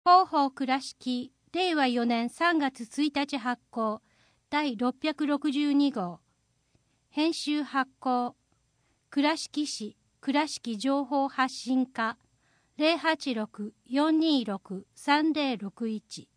広報倉敷令和4年3月1日発行第662号編集発行倉敷市倉敷情報発信課 086-426-3061。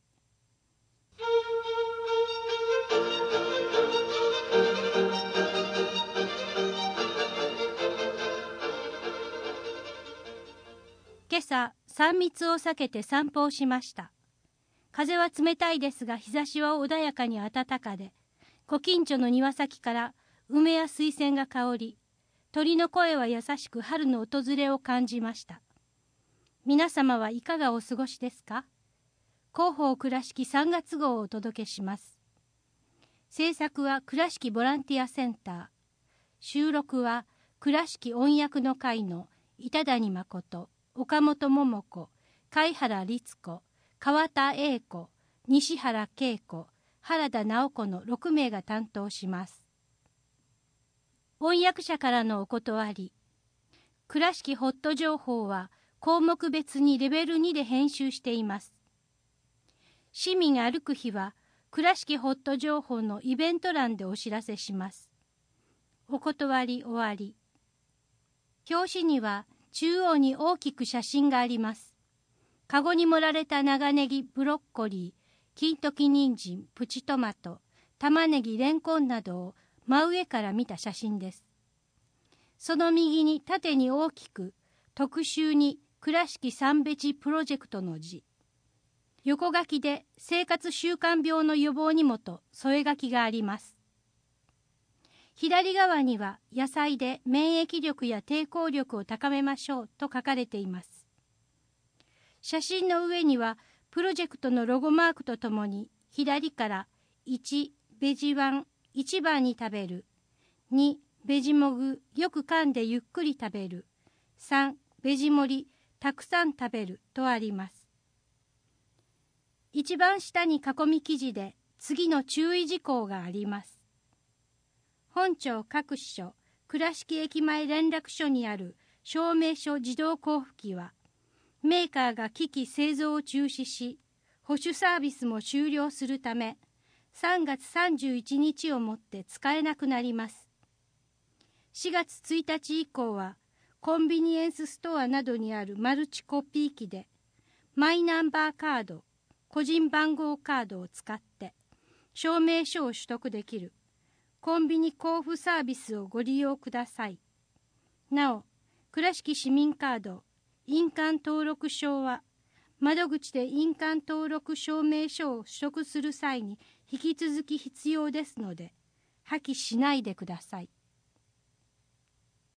今朝3密を避けて散歩をしました。風は冷たいですが日差しは穏やかに暖かで、ご近所の庭先から梅や水仙が香り、鳥の声は優しく春の訪れを感じました。皆様はいかがお過ごしですか？広報倉敷3月号をお届けします。制作は倉敷ボランティアセンター。収録は倉敷音訳の会の板谷誠、岡本桃子、貝原律子、川田英子、西原恵子、原田直子の6名が担当します。翻訳者からのお断り。倉敷ホット情報は項目別にレベル2で編集しています。市民歩く日は倉敷ホット情報のイベント欄でお知らせします。お断り終わり。表紙には中央に大きく写真があります。かごに盛られた長ネギ、ブロッコリー、金時人参、プチトマト、玉ねぎ、レンコンなどを真上から見た写真です。その右に縦に大きく特集に倉敷三ベジプロジェクトの字。横書きで生活習慣病の予防にもと添え書きがあります。左側には野菜で免疫力や抵抗力を高めましょうと書かれています。写真の上にはプロジェクトのロゴマークとともに左から1ベジワン1番に食べる、2ベジモグよく噛んでゆっくり食べる、3ベジ盛りたくさん食べるとあります。一番下に囲み記事で次の注意事項があります。本庁各支所倉敷駅前連絡所にある証明書自動交付機はメーカーが機器製造を中止し保守サービスも終了するため3月31日をもって使えなくなります。4月1日以降はコンビニエンスストアなどにあるマルチコピー機でマイナンバーカード、個人番号カードを使って証明書を取得できるコンビニ交付サービスをご利用ください。なお、倉敷市民カード、印鑑登録証は、窓口で印鑑登録証明書を取得する際に引き続き必要ですので、破棄しないでください。